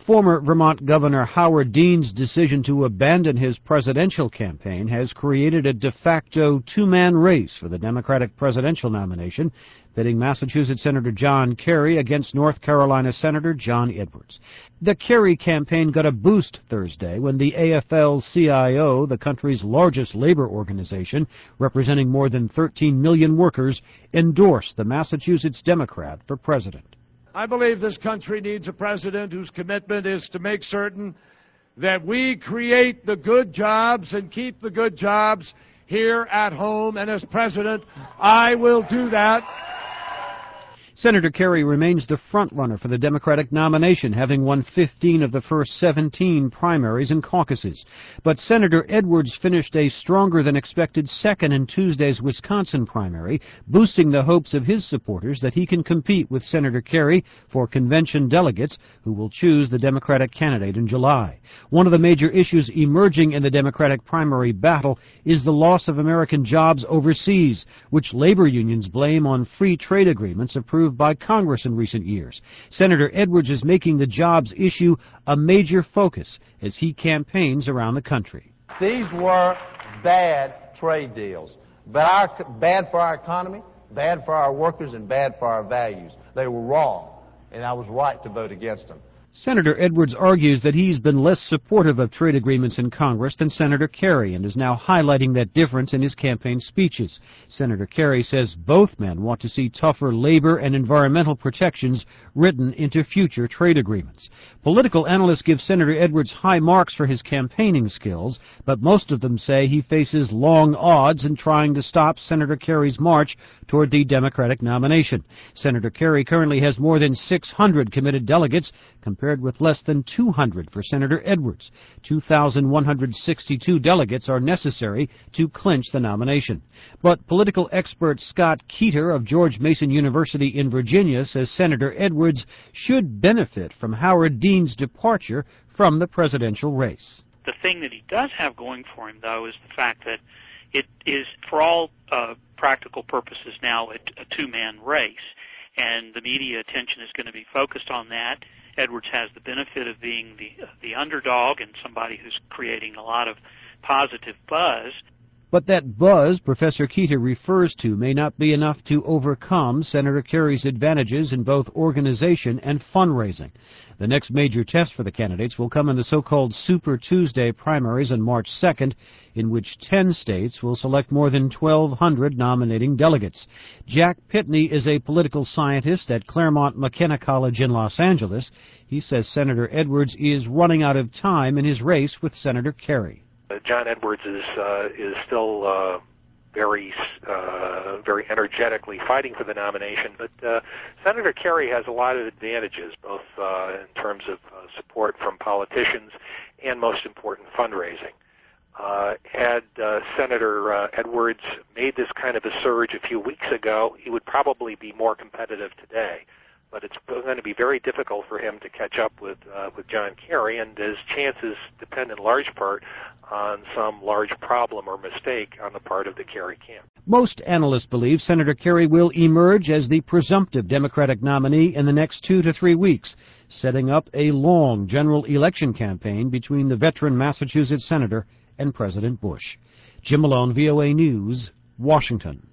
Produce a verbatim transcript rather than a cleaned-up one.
Former Vermont Governor Howard Dean's decision to abandon his presidential campaign has created a de facto two-man race for the Democratic presidential nomination, pitting Massachusetts Senator John Kerry against North Carolina Senator John Edwards. The Kerry campaign got a boost Thursday when the A F L C I O, the country's largest labor organization, representing more than thirteen million workers, endorsed the Massachusetts Democrat for president. I believe this country needs a president whose commitment is to make certain that we create the good jobs and keep the good jobs here at home. And as president, I will do that. Senator Kerry remains the front-runner for the Democratic nomination, having won fifteen of the first seventeen primaries and caucuses. But Senator Edwards finished a stronger-than-expected second in Tuesday's Wisconsin primary, boosting the hopes of his supporters that he can compete with Senator Kerry for convention delegates who will choose the Democratic candidate in July. One of the major issues emerging in the Democratic primary battle is the loss of American jobs overseas, which labor unions blame on free trade agreements approved by Congress in recent years. Senator Edwards is making the jobs issue a major focus as he campaigns around the country. These were bad trade deals, but our, bad for our economy, bad for our workers, and bad for our values. They were wrong, and I was right to vote against them. Senator Edwards argues that he's been less supportive of trade agreements in Congress than Senator Kerry and is now highlighting that difference in his campaign speeches. Senator Kerry says both men want to see tougher labor and environmental protections written into future trade agreements. Political analysts give Senator Edwards high marks for his campaigning skills, but most of them say he faces long odds in trying to stop Senator Kerry's march toward the Democratic nomination. Senator Kerry currently has more than six hundred committed delegates, compared with less than two hundred for Senator Edwards. two thousand one hundred sixty-two delegates are necessary to clinch the nomination. But political expert Scott Keeter of George Mason University in Virginia says Senator Edwards should benefit from Howard Dean's departure from the presidential race. The thing that he does have going for him, though, is the fact that it is, for all uh, practical purposes now, a, a two-man race, and the media attention is going to be focused on that. Edwards has the benefit of being the the underdog and somebody who's creating a lot of positive buzz. But that buzz Professor Keeter refers to may not be enough to overcome Senator Kerry's advantages in both organization and fundraising. The next major test for the candidates will come in the so-called Super Tuesday primaries on March second, in which ten states will select more than twelve hundred nominating delegates. Jack Pitney is a political scientist at Claremont McKenna College in Los Angeles. He says Senator Edwards is running out of time in his race with Senator Kerry. Uh, John Edwards is uh, is still uh, very uh, very energetically fighting for the nomination, but uh, Senator Kerry has a lot of advantages, both uh, in terms of uh, support from politicians and, most important, fundraising. Uh, had uh, Senator uh, Edwards made this kind of a surge a few weeks ago, he would probably be more competitive today. But it's going to be very difficult for him to catch up with uh, with John Kerry, and his chances depend in large part on some large problem or mistake on the part of the Kerry camp. Most analysts believe Senator Kerry will emerge as the presumptive Democratic nominee in the next two to three weeks, setting up a long general election campaign between the veteran Massachusetts senator and President Bush. Jim Malone, V O A News, Washington.